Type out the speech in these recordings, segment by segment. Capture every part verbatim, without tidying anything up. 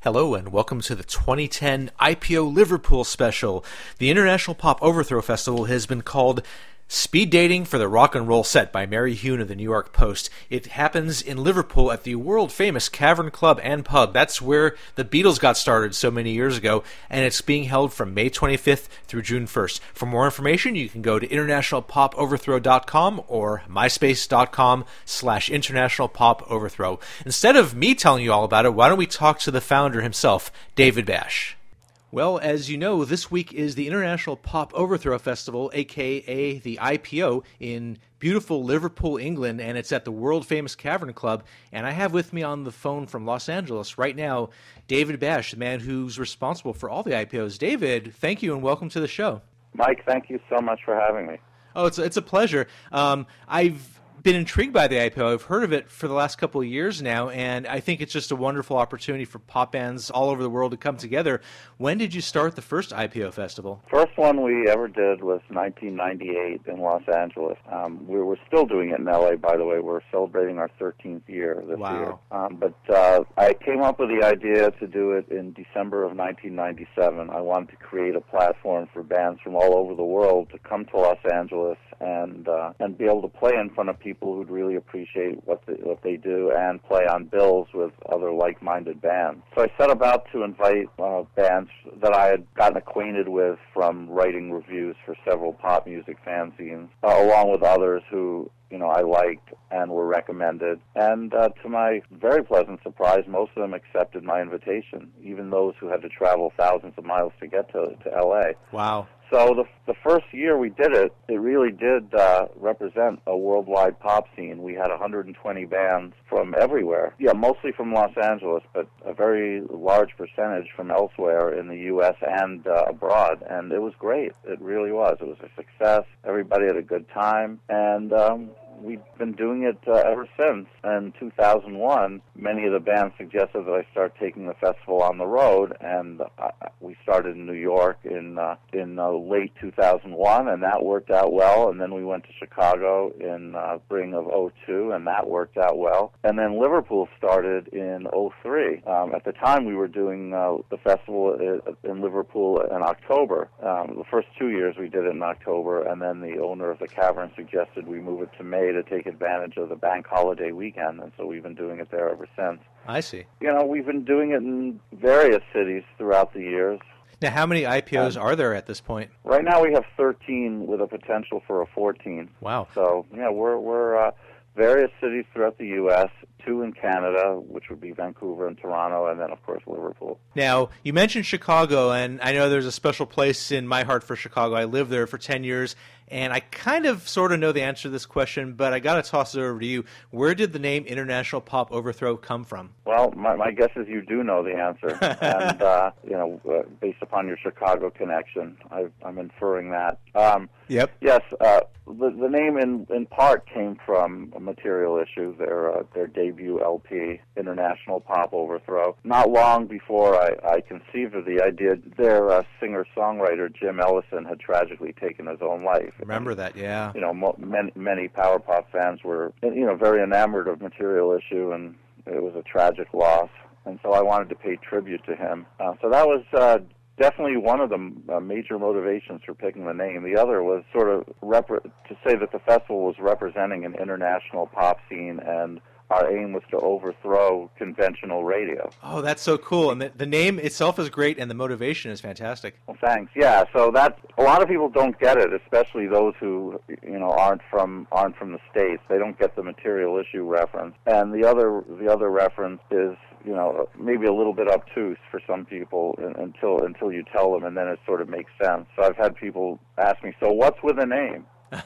Hello and welcome to the twenty ten I P O Liverpool special. The International Pop Overthrow Festival has been called Speed Dating for the Rock and Roll Set by Mary Hune of the New York Post. It happens in Liverpool at the world-famous Cavern Club and Pub. That's where the Beatles got started so many years ago, and it's being held from May twenty-fifth through June first. For more information, you can go to international pop overthrow dot com or myspace dot com slash international pop overthrow. Instead of me telling you all about it, why don't we talk to the founder himself, David Bash. Well, as you know, this week is the International Pop Overthrow Festival, aka the I P O, in beautiful Liverpool, England, and it's at the world-famous Cavern Club. And I have with me on the phone from Los Angeles right now, David Bash, the man who's responsible for all the I P Os. David, thank you and welcome to the show. Mike, thank you so much for having me. Oh, it's, it's a pleasure. Um, I've been intrigued by the I P O. I've heard of it for the last couple of years now, and I think it's just a wonderful opportunity for pop bands all over the world to come together. When did you start the first I P O festival? First one we ever did was nineteen ninety-eight in Los Angeles. Um, we were still doing it in L A, by the way. We're celebrating our thirteenth year this wow. year. Um, but uh, I came up with the idea to do it in December of nineteen ninety-seven. I wanted to create a platform for bands from all over the world to come to Los Angeles and uh, and be able to play in front of people who'd really appreciate what they, what they do and play on bills with other like-minded bands. So I set about to invite uh, bands that I had gotten acquainted with from writing reviews for several pop music fanzines, uh, along with others who you know I liked and were recommended. And uh, to my very pleasant surprise, most of them accepted my invitation, even those who had to travel thousands of miles to get to, to L A. Wow. So the the first year we did it, it really did uh, represent a worldwide pop scene. We had one hundred twenty bands from everywhere. Yeah, mostly from Los Angeles, but a very large percentage from elsewhere in the U S and uh, abroad. And it was great. It really was. It was a success. Everybody had a good time. And um, we've been doing it uh, ever since. In two thousand one, many of the bands suggested that I start taking the festival on the road, and uh, we started in New York in uh, in uh, late two thousand one, and that worked out well. And then we went to Chicago in uh, spring of oh two, and that worked out well. And then Liverpool started in oh three. Um, at the time, we were doing uh, the festival in Liverpool in October. Um, the first two years we did it in October, and then the owner of the Cavern suggested we move it to May to take advantage of the bank holiday weekend, and so we've been doing it there ever since. I see. You know, we've been doing it in various cities throughout the years. Now, how many I P Os um, are there at this point? Right now we have thirteen with a potential for a fourteenth. Wow. So, yeah, we're, we're uh, various cities throughout the U S, two in Canada, which would be Vancouver and Toronto, and then, of course, Liverpool. Now, you mentioned Chicago, and I know there's a special place in my heart for Chicago. I lived there for ten years, and I kind of sort of know the answer to this question, but I got to toss it over to you. Where did the name International Pop Overthrow come from? Well, my, my guess is you do know the answer, and, uh, you know, uh, based upon your Chicago connection, I've, I'm inferring that. Um, yep. Yes, uh, the, the name in, in part came from a Material Issue, their, uh, their debut L P, International Pop Overthrow. Not long before I, I conceived of the idea, their uh, singer-songwriter, Jim Ellison, had tragically taken his own life. Remember that, yeah. You know, mo- many, many power pop fans were, you know, very enamored of Material Issue, and it was a tragic loss. And so I wanted to pay tribute to him. Uh, so that was uh, definitely one of the uh, major motivations for picking the name. The other was sort of rep- to say that the festival was representing an international pop scene, and our aim was to overthrow conventional radio. Oh, that's so cool. And the, the name itself is great, and the motivation is fantastic. Well, thanks. Yeah, so that a lot of people don't get it, especially those who, you know, aren't from aren't from the States. They don't get the Material Issue reference. And the other the other reference is, you know, maybe a little bit obtuse for some people until until you tell them, and then it sort of makes sense. So I've had people ask me, so what's with the name?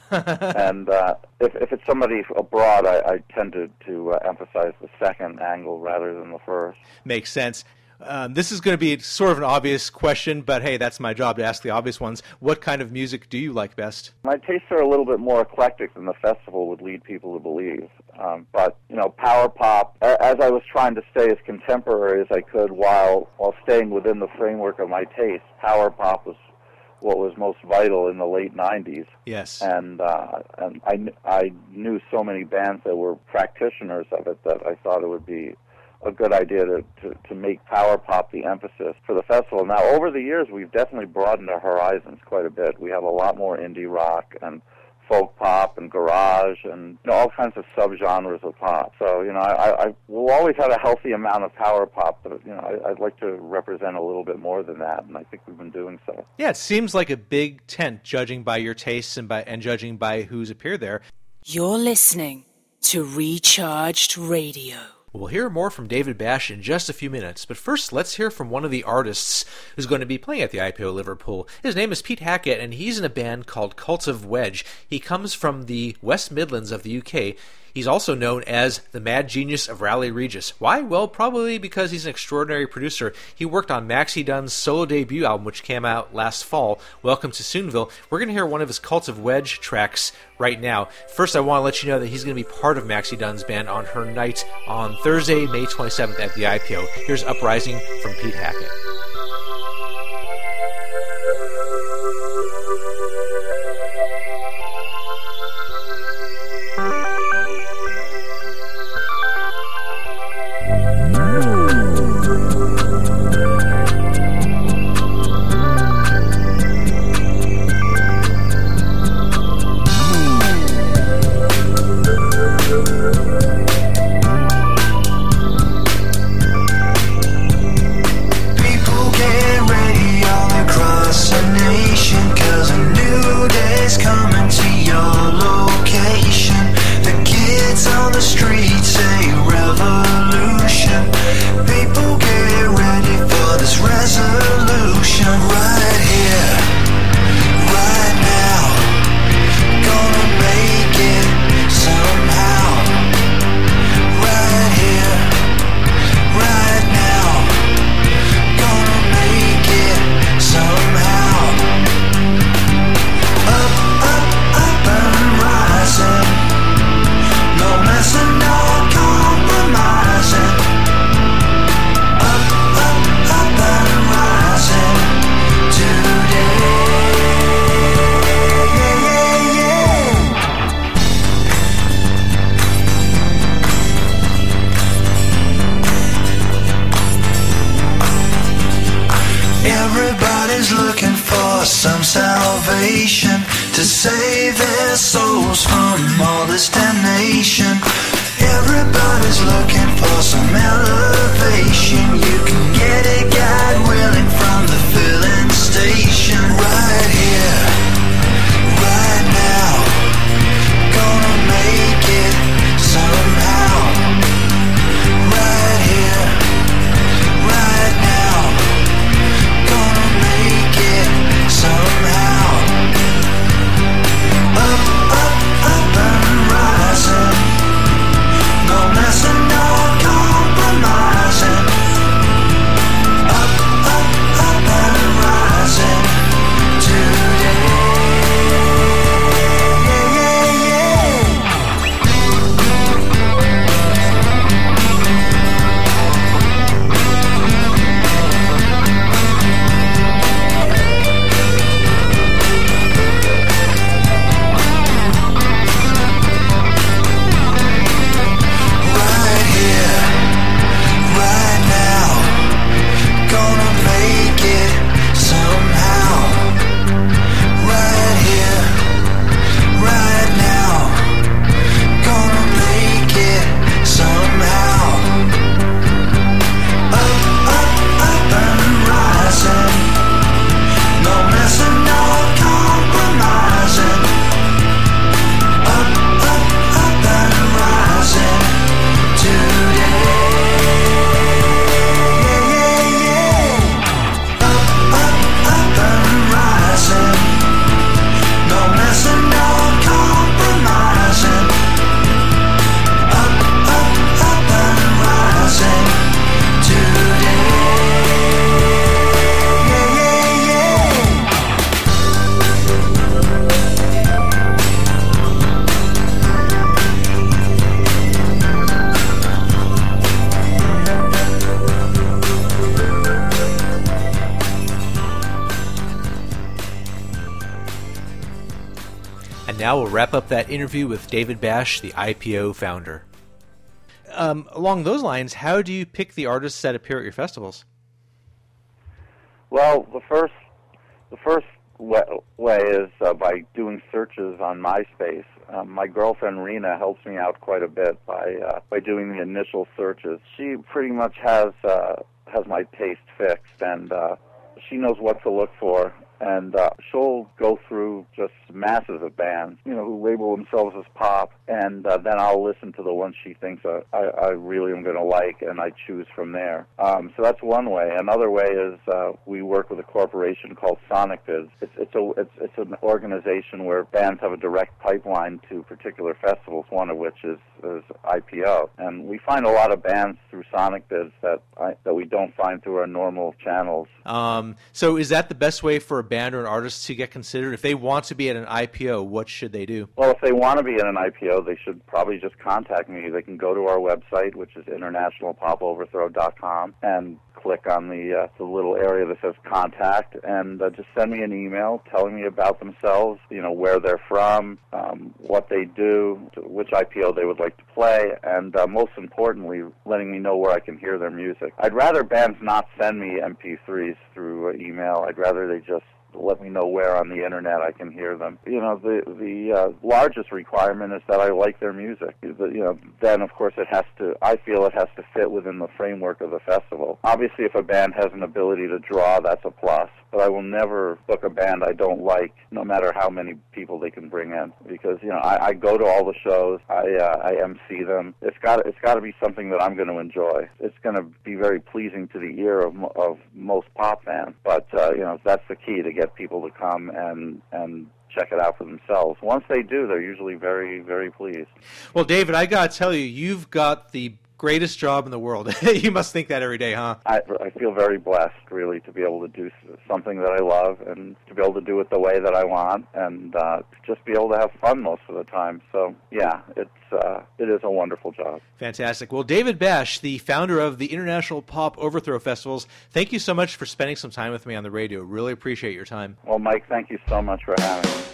and uh, if, if it's somebody abroad, I, I tend to, to uh, emphasize the second angle rather than the first. Makes sense. Um, this is going to be sort of an obvious question, but hey, that's my job to ask the obvious ones. What kind of music do you like best? My tastes are a little bit more eclectic than the festival would lead people to believe. Um, but, you know, power pop, as I was trying to stay as contemporary as I could while, while staying within the framework of my taste, power pop was what was most vital in the late nineties. Yes. And uh, and I, I knew so many bands that were practitioners of it that I thought it would be a good idea to, to, to make power pop the emphasis for the festival. Now, over the years, we've definitely broadened our horizons quite a bit. We have a lot more indie rock and folk pop and garage and, you know, all kinds of subgenres of pop. So, you know, I, I we'll always have a healthy amount of power pop, but, you know, I, I'd like to represent a little bit more than that, and I think we've been doing so. Yeah, it seems like a big tent, judging by your tastes and by and judging by who's appeared there. You're listening to Recharged Radio. We'll hear more from David Bash in just a few minutes, but first let's hear from one of the artists who's going to be playing at the I P O Liverpool. His name is Pete Hackett, and he's in a band called Cult of Wedge. He comes from the West Midlands of the U K. He's also known as the Mad Genius of Raleigh Regis. Why? Well, probably because he's an extraordinary producer. He worked on Maxie Dunn's solo debut album, which came out last fall, Welcome to Soonville. We're going to hear one of his Cult of Wedge tracks right now. First, I want to let you know that he's going to be part of Maxie Dunn's band on her night on Thursday, May twenty-seventh at the I P O. Here's Uprising from Pete Hackett. Now we'll wrap up that interview with David Bash, the I P O founder. um, along those lines, how do you pick the artists that appear at your festivals? Well, the first the first way is uh, by doing searches on MySpace. Um, my girlfriend Rena helps me out quite a bit by uh, by doing the initial searches. She pretty much has uh, has my taste fixed, and uh, she knows what to look for. And uh, she'll go through just masses of bands, you know, who label themselves as pop, and uh, then I'll listen to the ones she thinks uh, I, I really am going to like, and I choose from there. Um, so that's one way. Another way is uh, we work with a corporation called SonicBiz. It's it's a it's it's an organization where bands have a direct pipeline to particular festivals. One of which is, is I P O, and we find a lot of bands through SonicBiz that I, that we don't find through our normal channels. Um, so is that the best way for a band or an artist to get considered? If they want to be at an I P O, what should they do? Well, if they want to be at an I P O, they should probably just contact me. They can go to our website, which is international pop overthrow dot com, and click on the, uh, the little area that says contact, and uh, just send me an email telling me about themselves, you know, where they're from, um, what they do, which I P O they would like to play, and uh, most importantly, letting me know where I can hear their music. I'd rather bands not send me M P threes through uh, email. I'd rather they just let me know where on the internet I can hear them. You know, the the uh, largest requirement is that I like their music. The, you know, then of course it has to. I feel it has to fit within the framework of the festival. Obviously, if a band has an ability to draw, that's a plus. But I will never book a band I don't like, no matter how many people they can bring in, because you know I, I go to all the shows, I uh, I M C them. It's got it's got to be something that I'm going to enjoy. It's going to be very pleasing to the ear of of most pop fans. But uh, you know that's the key to get people to come and and check it out for themselves. Once they do, they're usually very very pleased. Well, David, I got to tell you, you've got the greatest job in the world. You must think that every day, huh? I, I feel very blessed, really, to be able to do something that I love and to be able to do it the way that I want, and uh, to just be able to have fun most of the time. So, yeah, it's uh, it is a wonderful job. Fantastic. Well, David Bash, the founder of the International Pop Overthrow Festivals, thank you so much for spending some time with me on the radio. Really appreciate your time. Well, Mike, thank you so much for having me.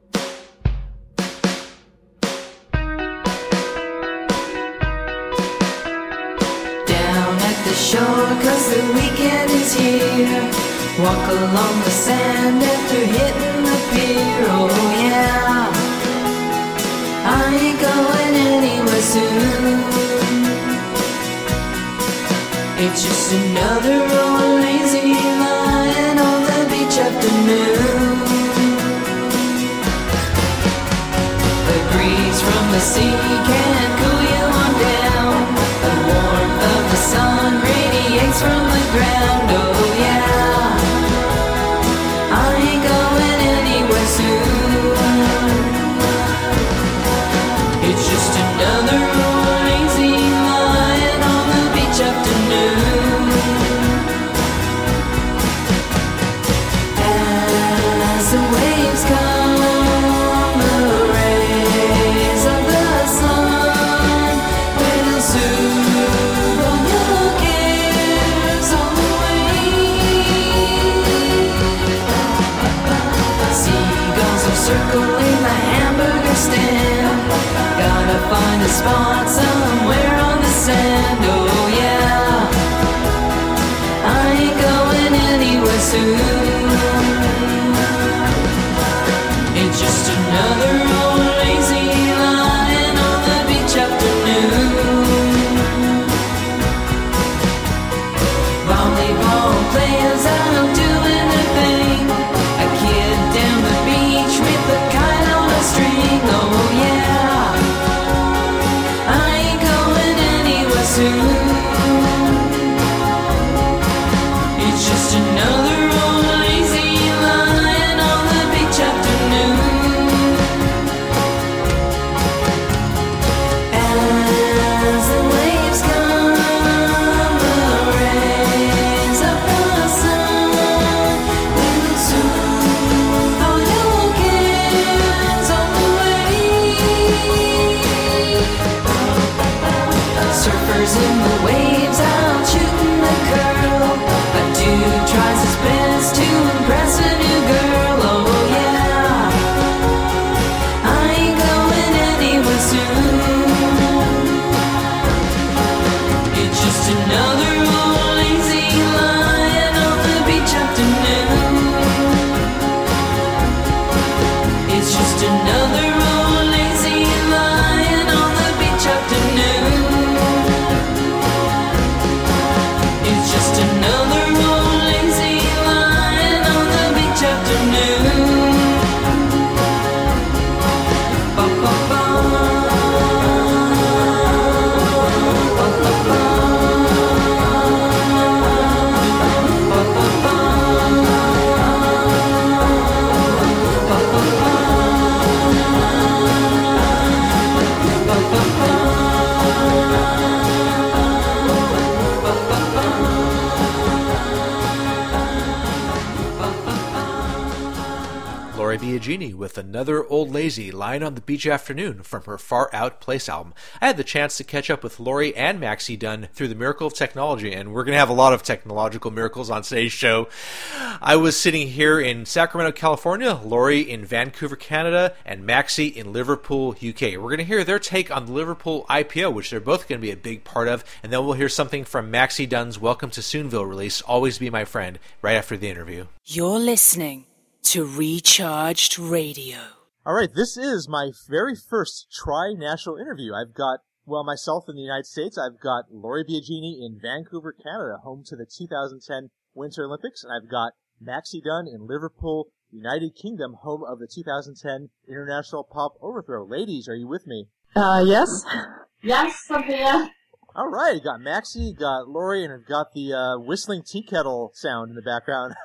The shore, cause the weekend is here. Walk along the sand after hitting the pier. Oh yeah, I ain't going anywhere soon. It's just another old lazy lying on the beach afternoon. The breeze from the sea can cool you on down. The warmth of the sun radiates from the ground. Oh yeah, I ain't going anywhere soon. It's just another old lazy lying on the beach afternoon. As the waves come, the rays of the sun will soothe all your cares on the way. Seagulls are circling the hamburger stand. Gotta find a spot somewhere on the sand. Oh yeah, I ain't going anywhere soon. It's just another old lazy lying on the beach afternoon. Volleyball players out doing their thing. A kid down the beach with a kite on a string. Oh yeah, I ain't going anywhere soon. It's just another old lazy lying on the beach afternoon. As the waves come, the rays of the sun will soothe all your cares on the way. Surfers in the waves out shooting the curl. A dude tries his best to impress a new girl. Oh yeah, I ain't going anywhere soon. Lori Biagini with Another Old Lazy lying on the beach afternoon from her Far Out Place album. I had the chance to catch up with Lori and Maxie Dunn through the miracle of technology, and we're going to have a lot of technological miracles on today's show. I was sitting here in Sacramento, California, Lori in Vancouver, Canada, and Maxie in Liverpool, U K. We're going to hear their take on the Liverpool I P O, which they're both going to be a big part of, and then we'll hear something from Maxie Dunn's Welcome to Soonville release, Always Be My Friend, right after the interview. You're listening to Recharged Radio. All right, this is my very first tri-national interview. I've got, well, myself in the United States. I've got Lori Biagini in Vancouver, Canada, home to the two thousand ten Winter Olympics, and I've got Maxie Dunn in Liverpool, United Kingdom, home of the two thousand ten International Pop Overthrow. Ladies, are you with me? Uh, yes. Yes, I'm here. All right, got Maxie, got Lori, and I've got the uh, whistling tea kettle sound in the background.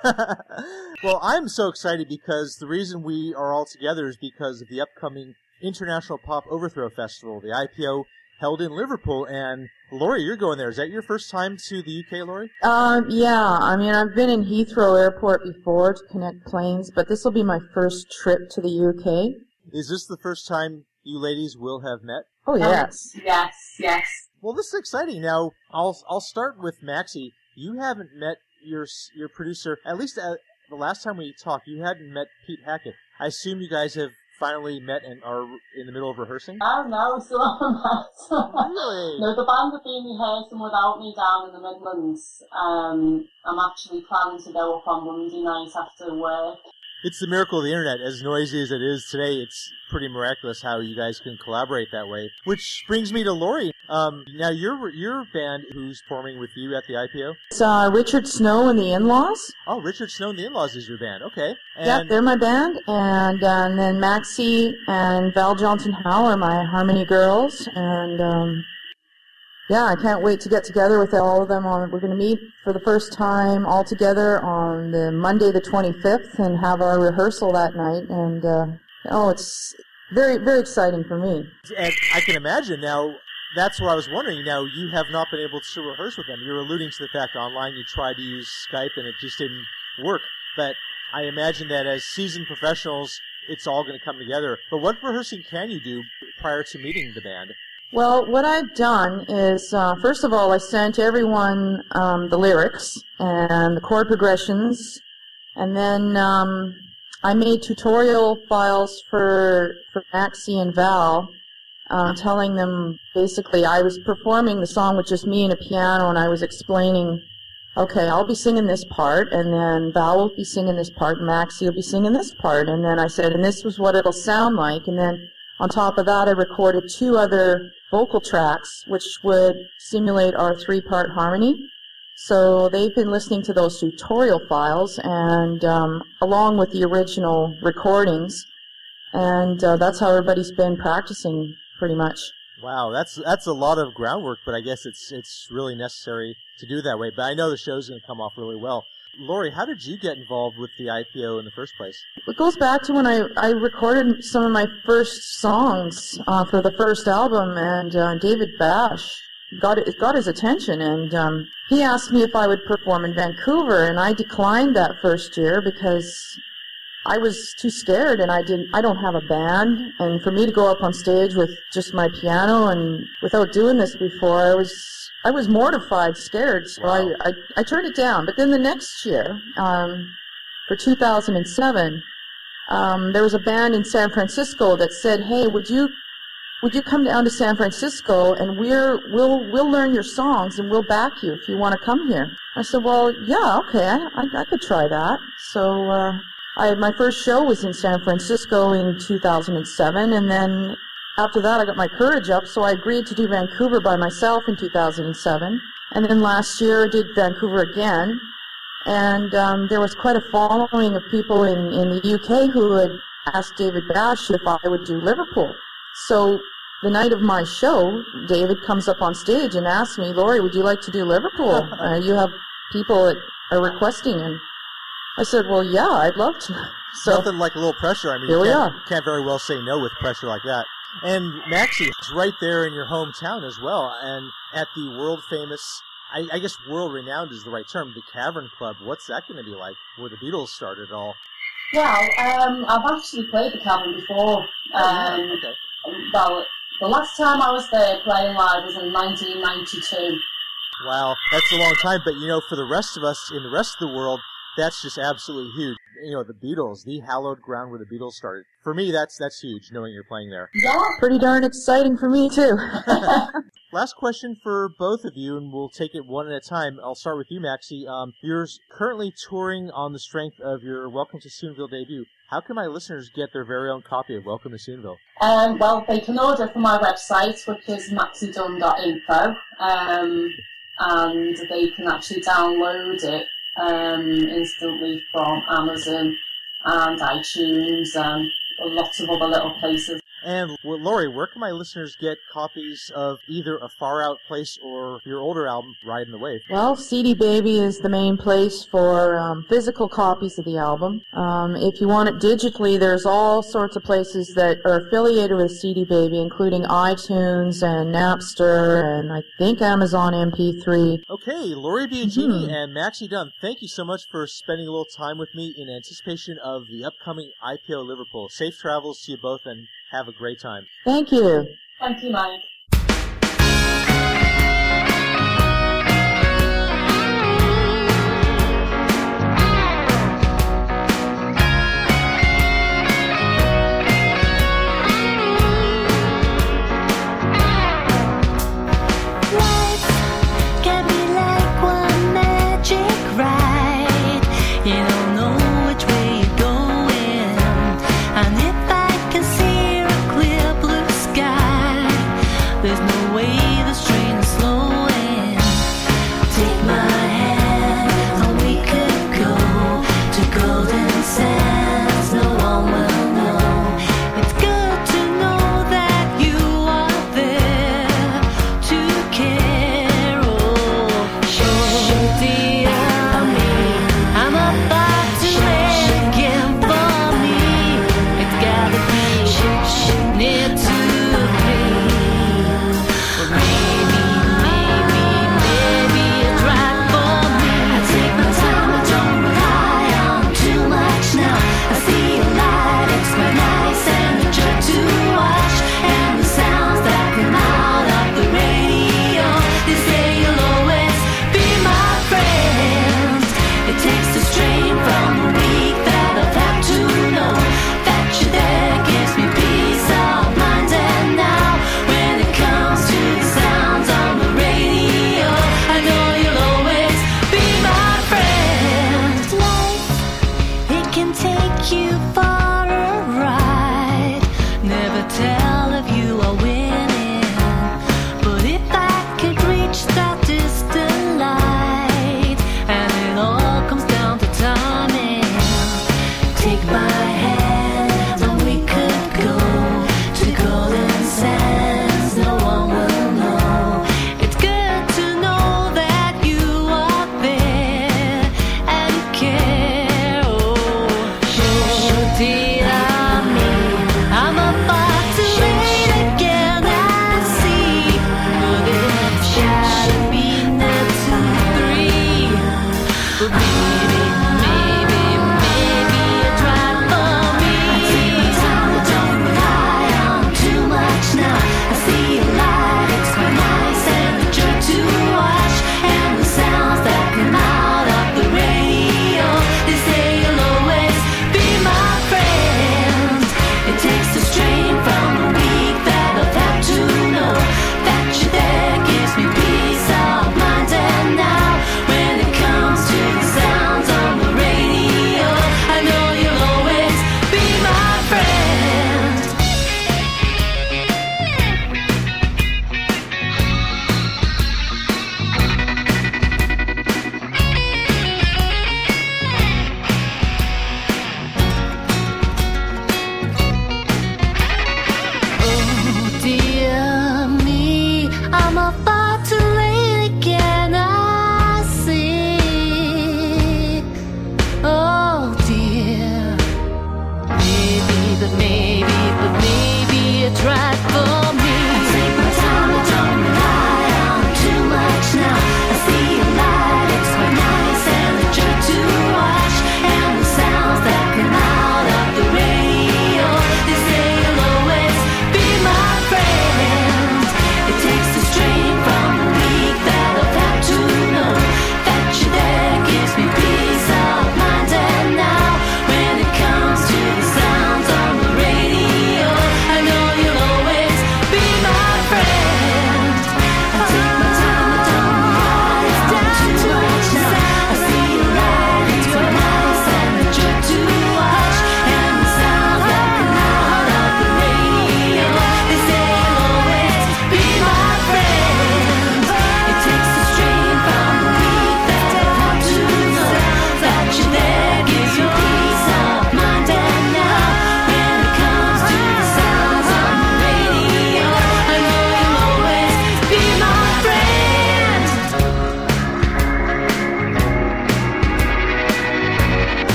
Well, I'm so excited because the reason we are all together is because of the upcoming International Pop Overthrow Festival, the I P O, held in Liverpool. And Lori, you're going there. Is that your first time to the U K, Lori? Um, yeah. I mean, I've been in Heathrow Airport before to connect planes, but this will be my first trip to the U K. Is this the first time you ladies will have met? Oh, yes. Um, yes, yes. Well, this is exciting. Now, I'll I'll start with Maxie. You haven't met your your producer, at least at the last time we talked, you hadn't met Pete Hackett. I assume you guys have finally met and are in the middle of rehearsing? Oh, no, still haven't met. Really? No, the band have been rehearsing without me down in the Midlands. Um, I'm actually planning to go up on Monday night after work. It's the miracle of the internet. As noisy as it is today, it's pretty miraculous how you guys can collaborate that way. Which brings me to Lori. Um, now, your your band, who's performing with you at the I P O? It's uh, Richard Snow and the In-Laws. Oh, Richard Snow and the In-Laws is your band. Okay. And Yeah, they're my band. And, uh, and then Maxie and Val Johnson-Howe are my Harmony girls. And um, yeah, I can't wait to get together with all of them. On We're going to meet for the first time all together on the Monday the twenty-fifth and have our rehearsal that night. And uh, oh, it's very, very exciting for me. And I can imagine now. That's what I was wondering. Now, you have not been able to rehearse with them. You're alluding to the fact online you tried to use Skype and it just didn't work. But I imagine that as seasoned professionals, it's all going to come together. But what rehearsing can you do prior to meeting the band? Well, what I've done is, uh, first of all, I sent everyone um, the lyrics and the chord progressions, and then um, I made tutorial files for, for Maxie and Val, uh, telling them basically I was performing the song with just me and a piano, and I was explaining, okay, I'll be singing this part, and then Val will be singing this part, and Maxie will be singing this part, and then I said, and this was what it'll sound like, and then on top of that I recorded two other vocal tracks which would simulate our three-part harmony. So they've been listening to those tutorial files and um, along with the original recordings, and uh, that's how everybody's been practicing pretty much. Wow, that's that's a lot of groundwork, but I guess it's it's really necessary to do that way. But I know the show's going to come off really well. Lori, how did you get involved with the I P O in the first place? It goes back to when I, I recorded some of my first songs uh, for the first album, and uh, David Bash got it got his attention, and um, he asked me if I would perform in Vancouver, and I declined that first year because I was too scared, and I didn't I don't have a band, and for me to go up on stage with just my piano and without doing this before, I was I was mortified, scared, so Wow. I, I, I turned it down. But then the next year, um, for two thousand seven, um, there was a band in San Francisco that said, "Hey, would you would you come down to San Francisco and we're we'll we'll learn your songs and we'll back you if you want to come here?" I said, "Well, yeah, okay, I I, I could try that." So uh, I my first show was in San Francisco in two thousand seven, and then after that, I got my courage up, so I agreed to do Vancouver by myself in two thousand seven. And then last year, I did Vancouver again. And um, there was quite a following of people in, in the U K who had asked David Bash if I would do Liverpool. So the night of my show, David comes up on stage and asks me, "Lori, would you like to do Liverpool? Uh, you have people that are requesting." And I said, "Well, yeah, I'd love to." So Nothing like a little pressure. I mean, Here you we can't, are. can't very well say no with pressure like that. And Maxie, it's right there in your hometown as well, and at the world-famous, I, I guess world-renowned is the right term, the Cavern Club. What's that going to be like, where the Beatles started it all? Well, um, I've actually played the Cavern before. Oh, Um, yeah, okay. Well, the last time I was there playing live was in nineteen ninety-two. Wow, that's a long time, but you know, for the rest of us in the rest of the world, that's just absolutely huge. You know, the Beatles, the hallowed ground where the Beatles started. For me, that's that's huge, knowing you're playing there. Yeah. Pretty darn exciting for me, too. Last question for both of you, and we'll take it one at a time. I'll start with you, Maxie. Um, you're currently touring on the strength of your Welcome to Soonville debut. How can my listeners get their very own copy of Welcome to Soonville? Um, well, they can order from my website, which is maxie dunn dot info, um, and they can actually download it um, instantly from Amazon and iTunes and lots of other little places. And, well, Laurie, where can my listeners get copies of either A Far Out Place or your older album, Riding the Wave? Well, C D Baby is the main place for um, physical copies of the album. Um, if you want it digitally, there's all sorts of places that are affiliated with C D Baby, including iTunes and Napster and I think Amazon M P three. Okay, Laurie Biagini Mm-hmm. and Maxie Dunn, thank you so much for spending a little time with me in anticipation of the upcoming I P O Liverpool. Safe travels to you both, and have a great time. Thank you. Thank you, Mike. And if I can see a clear blue sky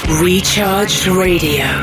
Recharged Radio.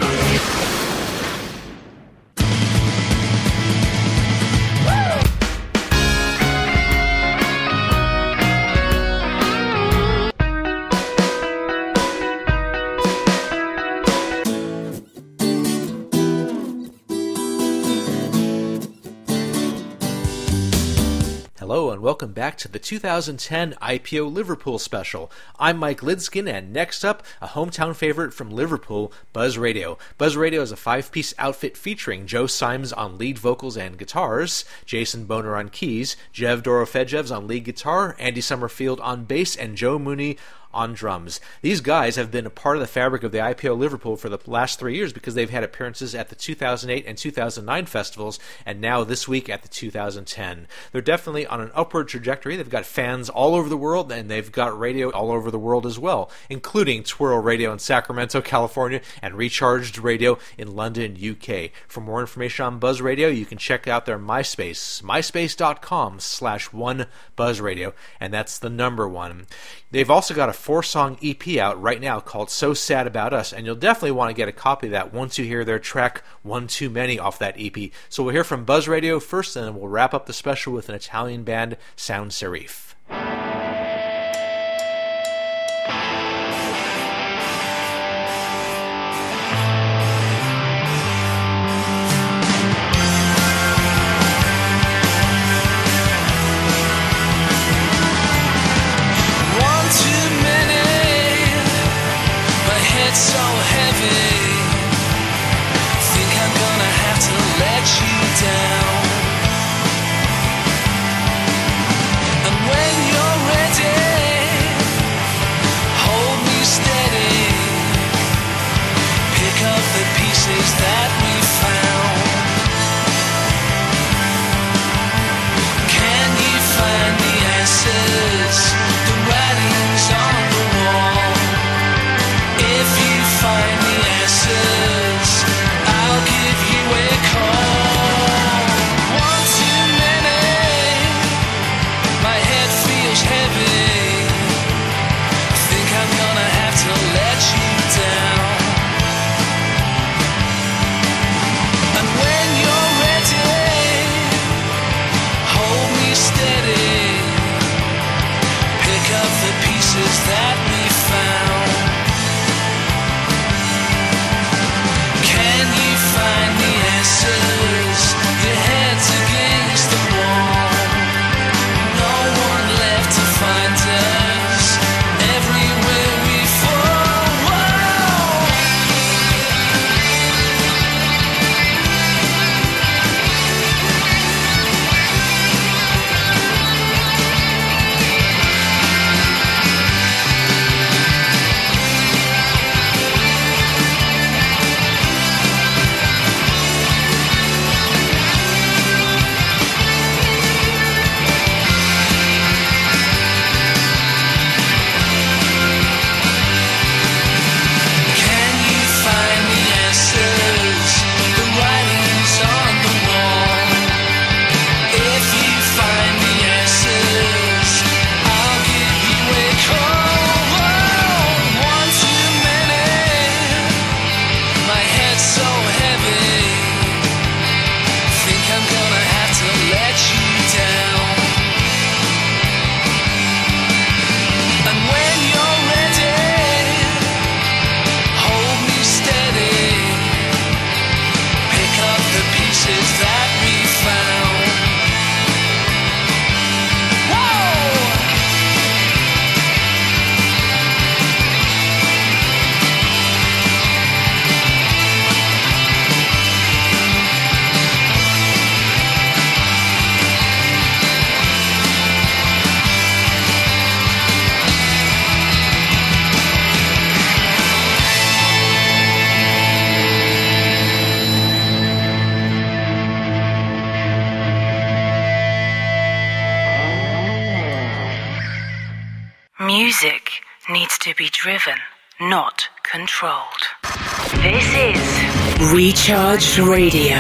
Hello and welcome back to the two thousand ten I P O Liverpool special. I'm Mike Lidskin, and next up, a hometown favorite from Liverpool, Buzz Radio. Buzz Radio is a five-piece outfit featuring Joe Symes on lead vocals and guitars, Jason Boner on keys, Jev Dorofejevs on lead guitar, Andy Summerfield on bass, and Joe Mooney on drums. These guys have been a part of the fabric of the I P O Liverpool for the last three years because they've had appearances at the two thousand eight and two thousand nine festivals, and now this week at the two thousand ten. They're definitely on an upward trajectory. They've got fans all over the world, and they've got radio all over the world as well, including Twirl Radio in Sacramento, California, and Recharged Radio in London, U K. For more information on Buzz Radio, you can check out their MySpace, myspace.com slash one Buzz Radio, and that's the number one. They've also got a four-song E P out right now called So Sad About Us, and you'll definitely want to get a copy of that once you hear their track One Too Many off that E P. So we'll hear from Buzz Radio first, and then we'll wrap up the special with an Italian band, Sound Serif. So heavy, think I'm gonna have to let you down. And when you're ready, hold me steady, pick up the pieces that we found. Can you find the answers, the writings on the wall? If you find the answers, I'll give you a call. One too many, my head feels heavy, think I'm gonna have to let you down. And when you're ready, hold me steady, pick up the pieces that we found. Find the answers, your head's against the wall. No one left to find us, everywhere we fall. Whoa. Music needs to be driven, not controlled. This is Recharged Radio.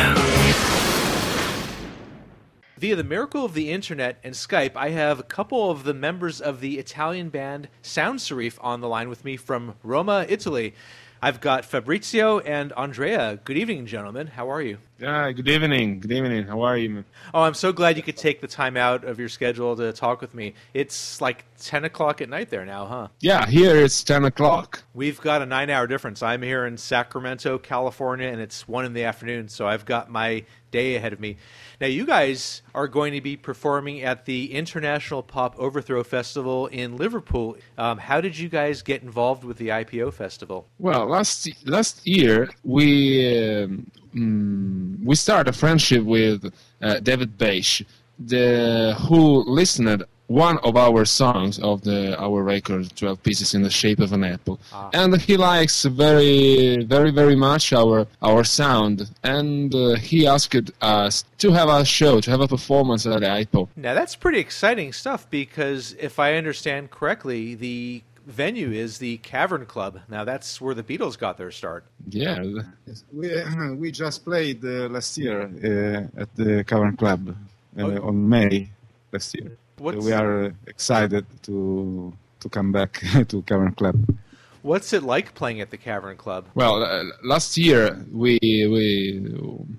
Via the miracle of the internet and Skype, I have a couple of the members of the Italian band Sound Serif on the line with me from Roma, Italy. I've got Fabrizio and Andrea. Good evening, gentlemen. How are you? Yeah, good evening. Good evening. How are you, man? Oh, I'm so glad you could take the time out of your schedule to talk with me. It's like ten o'clock at night there now, huh? Yeah, here it's ten o'clock. We've got a nine-hour difference. I'm here in Sacramento, California, and it's one in the afternoon, so I've got my day ahead of me. Now, you guys are going to be performing at the International Pop Overthrow Festival in Liverpool. Um, how did you guys get involved with the I P O Festival? Well, last last year we um, mm, we started a friendship with uh, David Bache, the who listened one of our songs of the our record, twelve Pieces in the Shape of an Apple. Ah. And he likes very, very, very much our our sound. And uh, he asked us to have a show, to have a performance at the I P O. Now, that's pretty exciting stuff because if I understand correctly, the venue is the Cavern Club. Now, that's where the Beatles got their start. Yeah. We, uh, we just played uh, last year uh, at the Cavern Club uh, Okay. on May last year. What's, So we are uh, excited to to come back to Cavern Club. what's it like playing at the Cavern Club? Well, uh, last year we we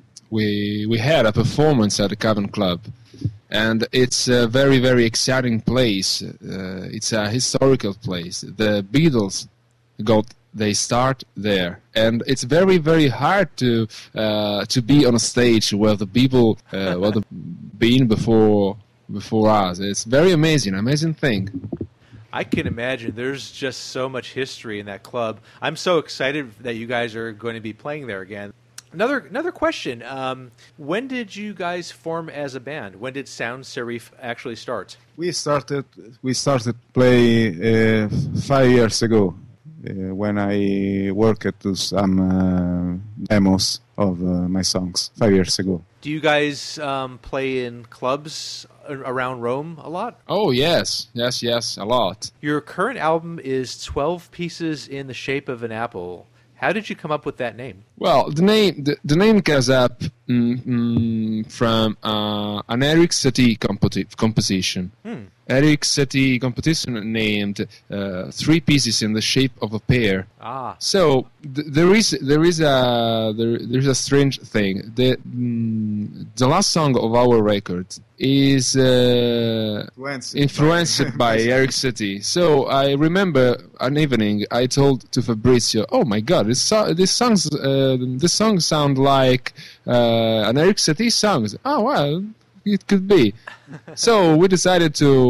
we we had a performance at the Cavern Club, and it's a very very exciting place. Uh, it's a historical place. The Beatles got they start there, and it's very very hard to uh, to be on a stage where the people uh, where the been before. before us. It's very amazing, amazing thing. I can imagine. There's just so much history in that club. I'm so excited that you guys are going to be playing there again. Another another question. Um, when did you guys form as a band? When did Sound Serif actually start? We started we started play uh, five years ago uh, when I worked to some uh, demos of uh, my songs five years ago. Do you guys um, play in clubs around Rome a lot? Oh yes, yes, yes, a lot. Your current album is twelve Pieces in the Shape of an Apple. How did you come up with that name? Well, the name the, the name comes up mm, mm, from uh, an Eric Satie compoti- composition. Hmm. Eric Satie composition named uh, Three Pieces in the Shape of a Pear. Ah. So th- there is there is a there, there's a strange thing. The mm, the last song of our record is uh, Influenced influenced by Eric Satie. So I remember an evening I told to Fabrizio, "Oh my God, this so- this songs uh, this song sound like uh, an Eric Satie song." Oh well, it could be. So we decided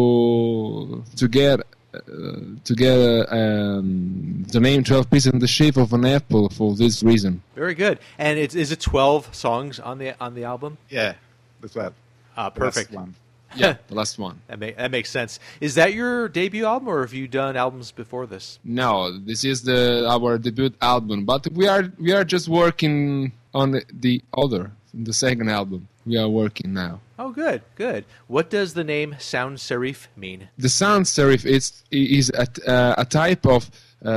to to get uh, to get uh, um, the name twelve Pieces in the Shape of an Apple for this reason. Very good. And it's, is it twelve songs on the on the album? Yeah, the twelve. Ah, The last perfect. one. Yeah, the last one. That, make, that makes sense. Is that your debut album, or have you done albums before this? No, this is the our debut album, but we are we are just working on the, the other, the second album. We are working now. Oh, good, good. What does the name Sound Serif mean? The sans serif is is a, uh, a type of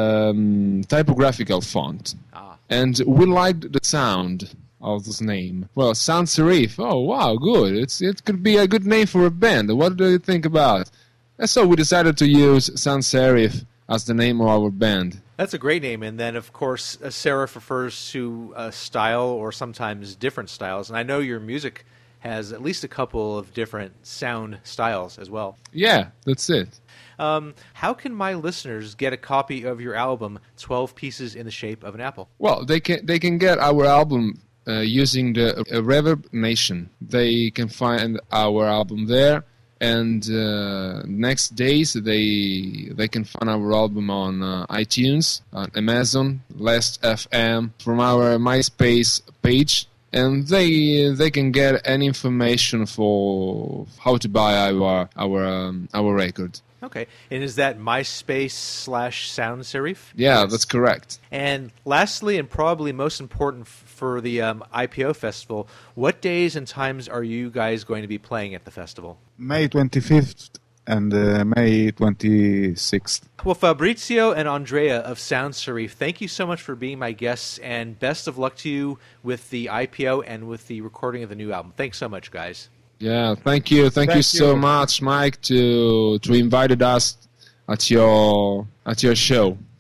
um, typographical font, Ah. and we liked the sound of this name. Well, sans serif. Oh wow, good. It's it could be a good name for a band. What do you think about? And so we decided to use sans serif as the name of our band. That's a great name. And then, of course, a serif refers to a style or sometimes different styles. And I know your music has at least a couple of different sound styles as well. Yeah, that's it. Um, how can my listeners get a copy of your album, twelve Pieces in the Shape of an Apple? Well, they can they can get our album uh, using the uh, Reverb Nation. They can find our album there, and uh, next days they they can find our album on uh, iTunes, on Amazon, Last F M, from our MySpace page. And they they can get any information for how to buy our our um, our record. Okay. And is that MySpace slash Sound Serif? Yeah, that's correct. And lastly, and probably most important f- for the um, I P O festival, what days and times are you guys going to be playing at the festival? May twenty-fifth and uh, May twenty-sixth. Well, Fabrizio and Andrea of Sound Serif, thank you so much for being my guests, and best of luck to you with the I P O and with the recording of the new album. Thanks so much, guys. Yeah, thank you, thank, Thank you so you. much, Mike, to to invited us at your at your show.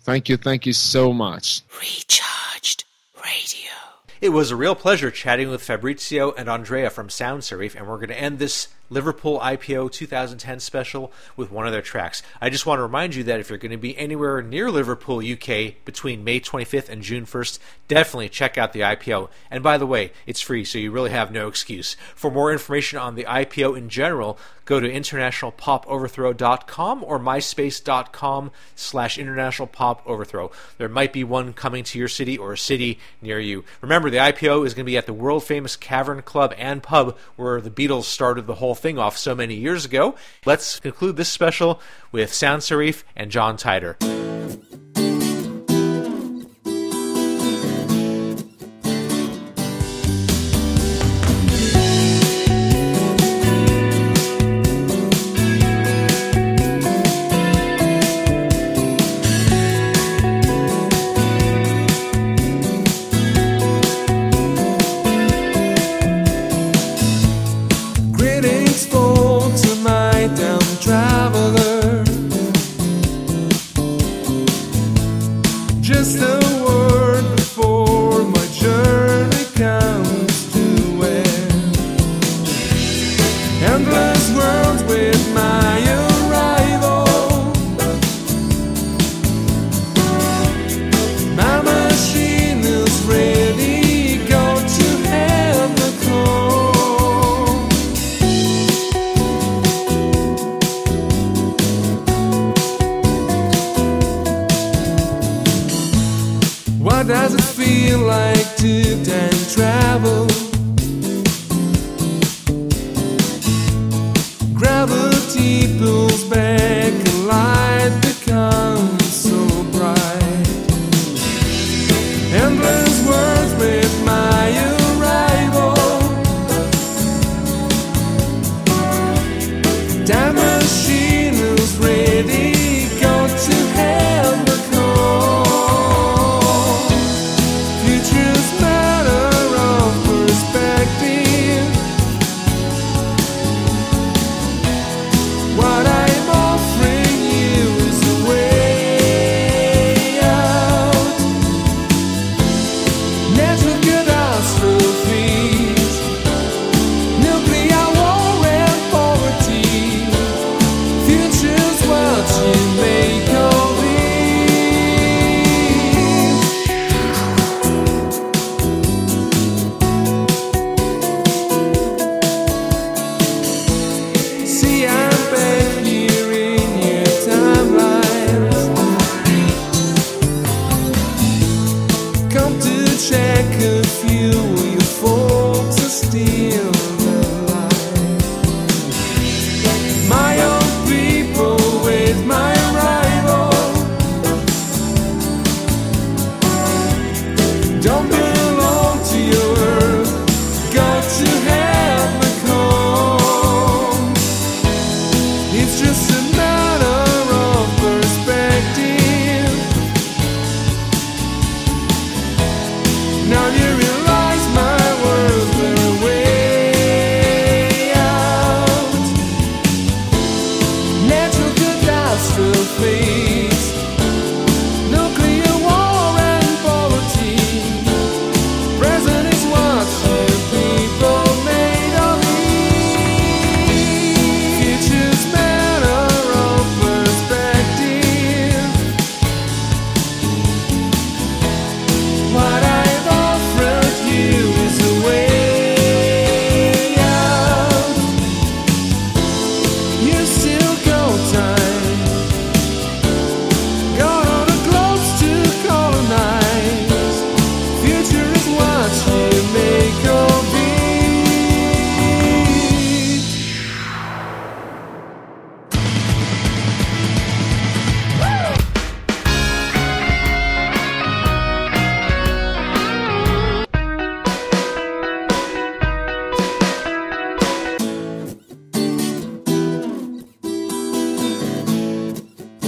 Thank you, thank you so much. Recharged Radio. It was a real pleasure chatting with Fabrizio and Andrea from Sound Serif, and we're going to end this Liverpool I P O twenty ten special with one of their tracks. I just want to remind you that if you're going to be anywhere near Liverpool, U K, between May twenty-fifth and June first, definitely check out the I P O. And by the way, it's free, so you really have no excuse. For more information on the I P O in general, go to international pop overthrow dot com or myspace.com slash international pop overthrow. There might be one coming to your city or a city near you. Remember, the I P O is going to be at the world-famous Cavern Club and Pub where the Beatles started the whole thing off so many years ago. Let's conclude this special with Sound Serif and John Titor.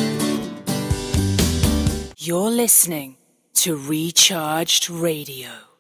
You're listening to Recharged Radio.